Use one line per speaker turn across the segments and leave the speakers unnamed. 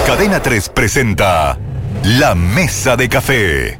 Cadena 3 presenta La Mesa de Café.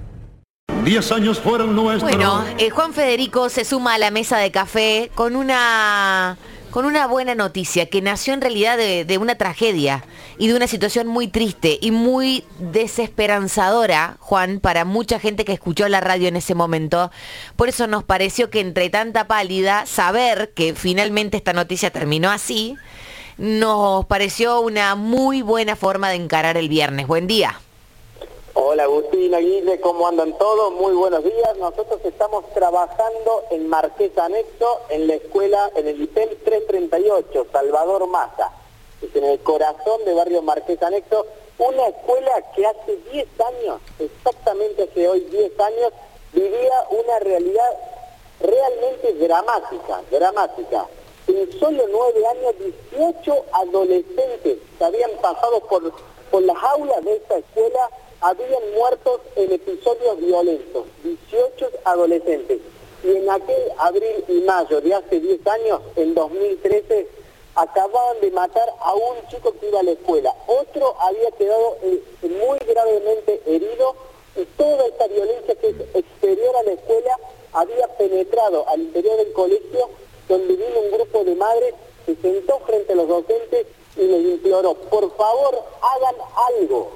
10 años fueron nuestros.
Bueno, Juan Federico se suma a la Mesa de Café con una buena noticia, que nació en realidad de una tragedia y de una situación muy triste y muy desesperanzadora, Juan, para mucha gente que escuchó la radio en ese momento. Por eso nos pareció que entre tanta pálida, saber que finalmente esta noticia terminó así, nos pareció una muy buena forma de encarar el viernes. Buen día.
Hola Agustín, Guille, ¿cómo andan todos? Muy buenos días. Nosotros estamos trabajando en Marqués Anexo, en la escuela, en el IPEM 338, Salvador Massa. Es en el corazón de barrio Marqués Anexo, una escuela que hace 10 años, exactamente hace hoy 10 años, vivía una realidad realmente dramática. En solo 9 años, 18 adolescentes que habían pasado por las aulas de esta escuela habían muerto en episodios violentos, 18 adolescentes. Y en aquel abril y mayo de hace 10 años, en 2013, acababan de matar a un chico que iba a la escuela. Otro había quedado muy gravemente herido, y toda esta violencia que es exterior a la escuela había penetrado al interior del colegio, donde vino un grupo de madres, se sentó frente a los docentes y les imploró: por favor, hagan algo,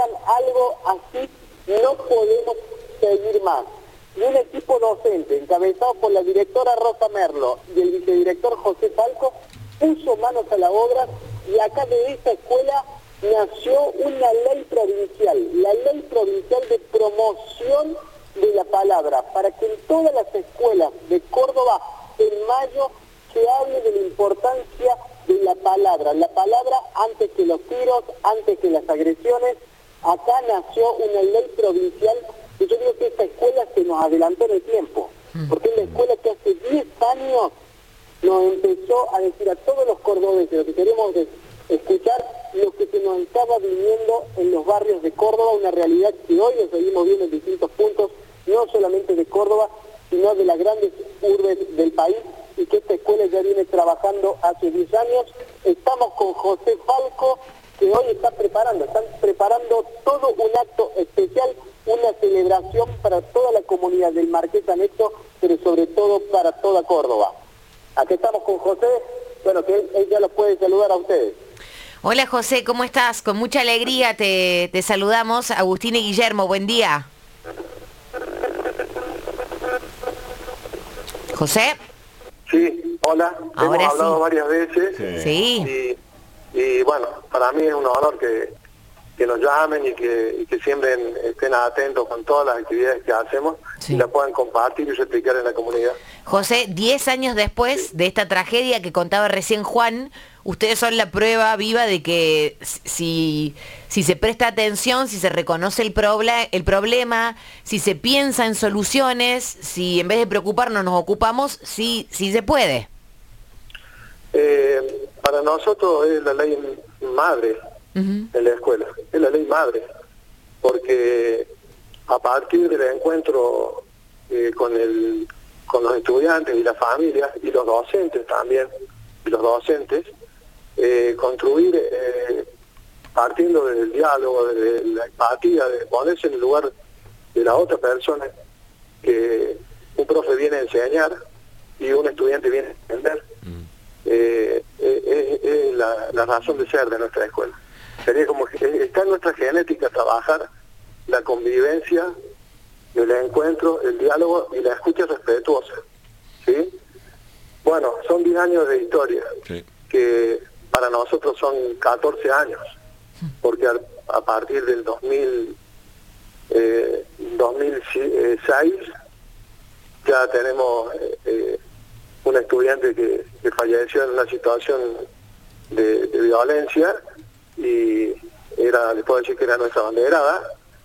así no podemos seguir más. Y un equipo docente, encabezado por la directora Rosa Merlo y el vicedirector José Falco, puso manos a la obra, y acá de esta escuela nació una ley provincial, la Ley Provincial de Promoción de la Palabra, para que en todas las escuelas de Córdoba, en mayo, se hable de la importancia de la palabra antes que los tiros, antes que las agresiones. Acá nació una ley provincial, y yo digo que esta escuela se nos adelantó en el tiempo, porque es la escuela que hace 10 años nos empezó a decir a todos los cordobeses lo que queremos escuchar, lo que se nos estaba viviendo en los barrios de Córdoba, una realidad que hoy lo seguimos viendo en distintos puntos, no solamente de Córdoba, sino de las grandes urbes del país, y que esta escuela ya viene trabajando hace 10 años. Estamos con José Falco, que hoy están preparando todo un acto especial, una celebración para toda la comunidad del Marqués Anexo, pero sobre todo para toda Córdoba. Aquí estamos con José, bueno, que él ya los puede saludar a ustedes.
Hola José, ¿cómo estás? Con mucha alegría te saludamos, Agustín y Guillermo, buen día. ¿José?
Sí, hola.
Ahora
hemos hablado
sí.
varias veces.
Sí.
Y bueno, para mí es un honor que nos llamen y que siempre estén atentos con todas las actividades que hacemos,
Sí.
y las puedan compartir y replicar en la comunidad.
José, 10 años después de esta tragedia que contaba recién Juan, ustedes son la prueba viva de que si se presta atención, si se reconoce el problema, si se piensa en soluciones, si en vez de preocuparnos nos ocupamos, sí se puede.
Para nosotros es la ley madre en la escuela, es la ley madre, porque a partir del encuentro con los estudiantes y las familias y los docentes también, construir partiendo del diálogo, de la empatía, de ponerse en el lugar de la otra persona, que un profe viene a enseñar y un estudiante viene a entender. Es la razón de ser de nuestra escuela. Sería como que está en nuestra genética trabajar la convivencia, el encuentro, el diálogo y la escucha respetuosa, ¿sí? Bueno, son 10 años de historia, sí, que para nosotros son 14 años, porque a partir del 2006 ya tenemos un estudiante que falleció en una situación de violencia, y les puedo decir que era nuestra banderada,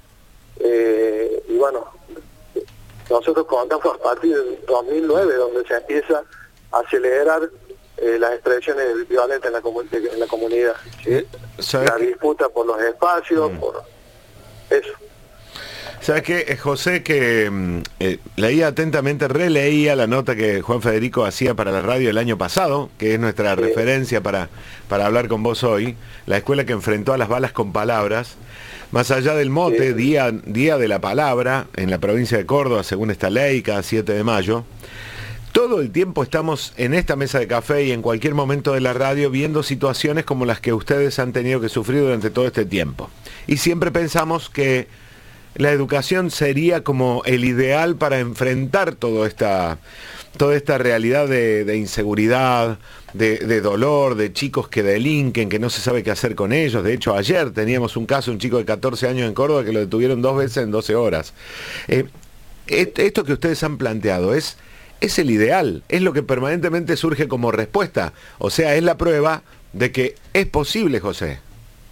y bueno, nosotros contamos a partir del 2009, donde se empieza a acelerar las expresiones violentas en la comunidad, ¿sí? La disputa por los espacios, por eso.
¿Sabes qué, José? Que leía atentamente, releía la nota que Juan Federico hacía para la radio el año pasado, que es nuestra referencia para hablar con vos hoy, la escuela que enfrentó a las balas con palabras. Más allá del mote, día de la palabra, en la provincia de Córdoba, según esta ley, cada 7 de mayo, todo el tiempo estamos en esta mesa de café y en cualquier momento de la radio viendo situaciones como las que ustedes han tenido que sufrir durante todo este tiempo. Y siempre pensamos que la educación sería como el ideal para enfrentar toda esta realidad de inseguridad, de dolor, de chicos que delinquen, que no se sabe qué hacer con ellos. De hecho, ayer teníamos un caso, un chico de 14 años en Córdoba que lo detuvieron 2 veces en 12 horas. Esto que ustedes han planteado es el ideal, es lo que permanentemente surge como respuesta. O sea, es la prueba de que es posible, José.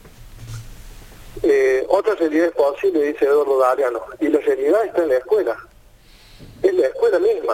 Otra realidad es posible, dice Eduardo Galeano, y la realidad está en la escuela, es la escuela misma.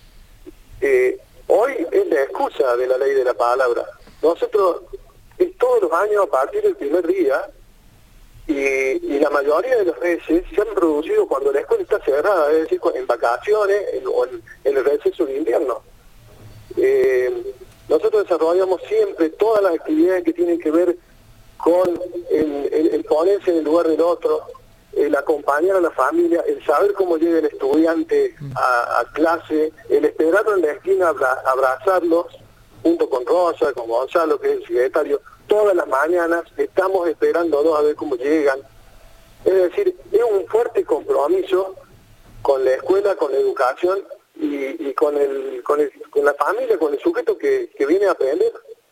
Hoy es la excusa de la ley de la palabra. Nosotros, es todos los años a partir del primer día, y la mayoría de las veces se han producido cuando la escuela está cerrada, es decir, en vacaciones o en el receso de invierno. Nosotros desarrollamos siempre todas las actividades que tienen que ver con el ponerse en el lugar del otro, el acompañar a la familia, el saber cómo llega el estudiante a clase, el esperarlo en la esquina, abrazarlos, junto con Rosa, con Gonzalo, que es el secretario, todas las mañanas estamos esperándolos a ver cómo llegan. Es decir, es un fuerte compromiso con la escuela, con la educación y con la familia, con el sujeto que viene a aprender.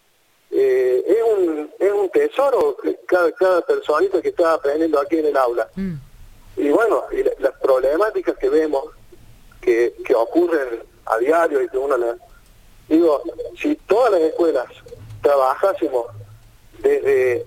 Es un tesoro cada personita que está aprendiendo aquí en el aula. Y bueno, y las problemáticas que vemos que ocurren a diario y que uno las... Digo, si todas las escuelas trabajásemos desde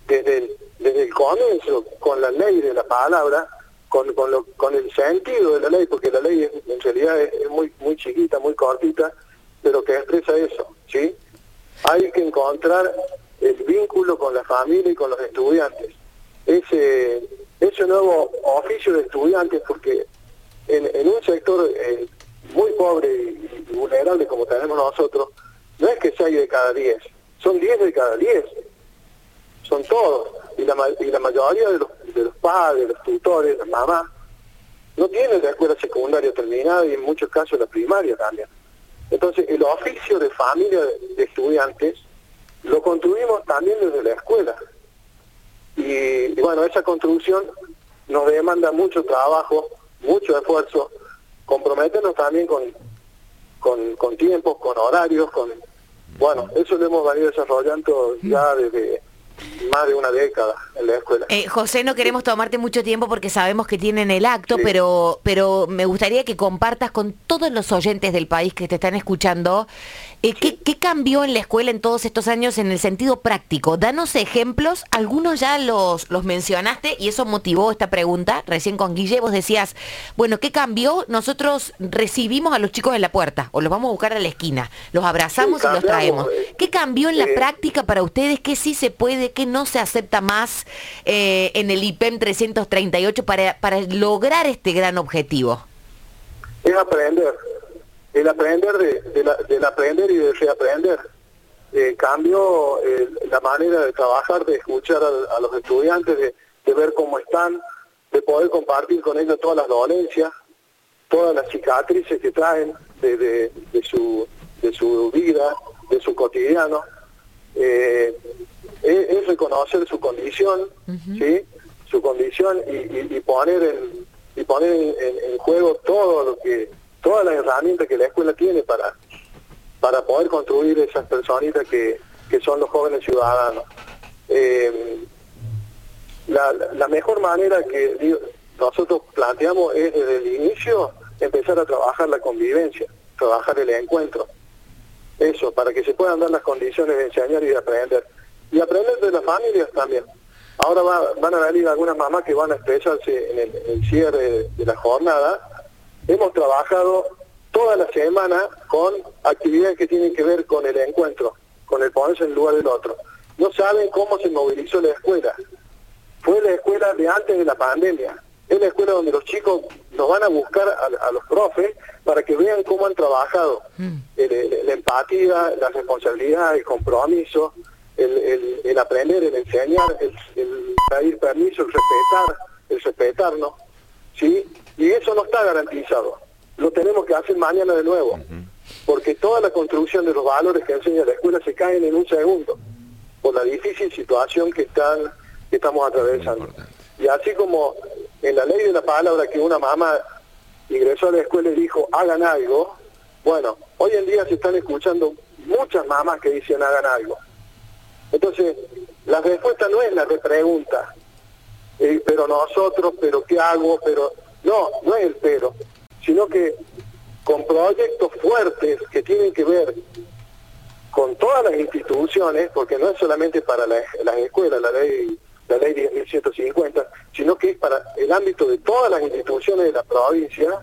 el comienzo con la ley de la palabra, con el sentido de la ley, porque la ley en realidad es muy chiquita, muy cortita, pero que expresa eso, ¿sí? Hay que encontrar el vínculo con la familia y con los estudiantes. Ese nuevo oficio de estudiantes, porque en un sector muy pobre y vulnerable como tenemos nosotros, no es que 6 de cada 10, son 10 de cada 10. Son todos. Y la mayoría de los padres, los tutores, las mamás, no tienen la escuela secundaria terminada y en muchos casos la primaria también. Entonces, el oficio de familia de estudiantes lo construimos también desde la escuela. Y bueno, esa construcción nos demanda mucho trabajo, mucho esfuerzo, comprometernos también con tiempos, con horarios, bueno, eso lo hemos venido desarrollando ya desde más de una década en la escuela.
José, no queremos tomarte mucho tiempo porque sabemos que tienen el acto, sí. pero me gustaría que compartas con todos los oyentes del país que te están escuchando, ¿qué cambió en la escuela en todos estos años en el sentido práctico? Danos ejemplos, algunos ya los mencionaste y eso motivó esta pregunta. Recién con Guille vos decías, bueno, ¿qué cambió? Nosotros recibimos a los chicos en la puerta o los vamos a buscar a la esquina, los abrazamos y los traemos. ¿Qué cambió en la práctica para ustedes? ¿Qué sí se puede, qué no se acepta más en el IPEM 338 para lograr este gran objetivo?
Es aprender. El aprender del aprender y de reaprender. Cambió la manera de trabajar, de escuchar a los estudiantes, de ver cómo están, de poder compartir con ellos todas las dolencias, todas las cicatrices que traen de su vida, de su cotidiano. Es reconocer su condición, ¿sí? Su condición y poner en juego todas las herramientas que la escuela tiene para poder construir esas personitas que son los jóvenes ciudadanos. La mejor manera que nosotros planteamos es desde el inicio empezar a trabajar la convivencia, trabajar el encuentro. Eso, para que se puedan dar las condiciones de enseñar y de aprender. Y aprender de las familias también. Ahora van a venir algunas mamás que van a expresarse en el cierre de la jornada. Hemos trabajado toda la semana con actividades que tienen que ver con el encuentro, con el ponerse en el lugar del otro. No saben cómo se movilizó la escuela. Fue la escuela de antes de la pandemia. Es la escuela donde los chicos nos van a buscar a los profes para que vean cómo han trabajado. La empatía, la responsabilidad, el compromiso, el aprender, el enseñar, el pedir permiso, el respetarnos, ¿sí? Y eso no está garantizado. Lo tenemos que hacer mañana de nuevo, porque toda la construcción de los valores que enseña la escuela se caen en un segundo, por la difícil situación que estamos atravesando. Y así como en la ley de la palabra que una mamá ingresó a la escuela y dijo, hagan algo, bueno, hoy en día se están escuchando muchas mamás que dicen, hagan algo. Entonces, la respuesta no es la repregunta, pero nosotros, pero ¿qué hago? Pero no es el pero, sino que con proyectos fuertes que tienen que ver con todas las instituciones, porque no es solamente para las escuelas, la ley 10.150, sino que es para el ámbito de todas las instituciones de la provincia.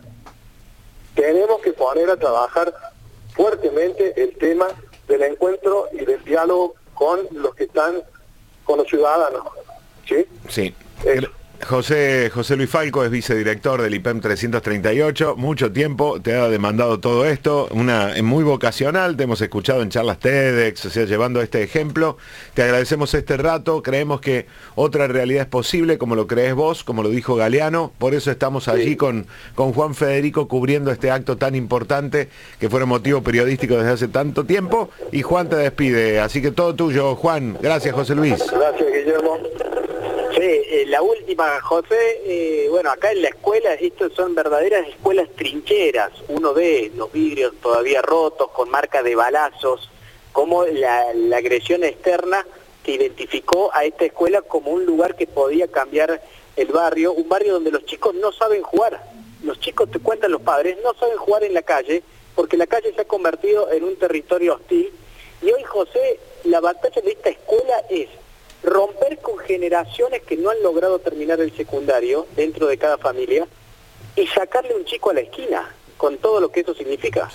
Tenemos que poner a trabajar fuertemente el tema del encuentro y del diálogo con los que están, con los ciudadanos, ¿sí?
Sí. José Luis Falco es vicedirector del IPEM 338, mucho tiempo te ha demandado todo esto, es muy vocacional, te hemos escuchado en charlas TEDx, o sea, llevando este ejemplo, te agradecemos este rato, creemos que otra realidad es posible, como lo crees vos, como lo dijo Galeano, por eso estamos allí con Juan Federico cubriendo este acto tan importante, que fue motivo periodístico desde hace tanto tiempo, y Juan te despide, así que todo tuyo, Juan. Gracias, José Luis.
Gracias, Guillermo.
Sí, la última, José, bueno, acá en la escuela, estas son verdaderas escuelas trincheras, uno ve los vidrios todavía rotos, con marcas de balazos, como la agresión externa que identificó a esta escuela como un lugar que podía cambiar el barrio, un barrio donde los chicos no saben jugar, los chicos, te cuentan los padres, no saben jugar en la calle, porque la calle se ha convertido en un territorio hostil, y hoy, José, la batalla de esta escuela es romper con generaciones que no han logrado terminar el secundario dentro de cada familia y sacarle un chico a la esquina, con todo lo que eso significa.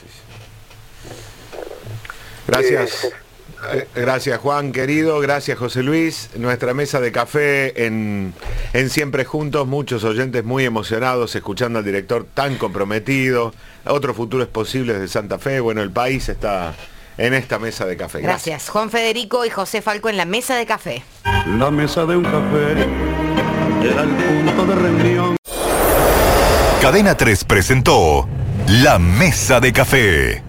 Gracias. Gracias, Juan, querido. Gracias, José Luis. Nuestra mesa de café en Siempre Juntos, muchos oyentes muy emocionados escuchando al director tan comprometido. Otro futuro es posible desde Santa Fe. Bueno, el país está en esta mesa de café.
Gracias. Juan Federico y José Falco en la mesa de café.
La mesa de un café era el punto de reunión.
Cadena 3 presentó La Mesa de Café.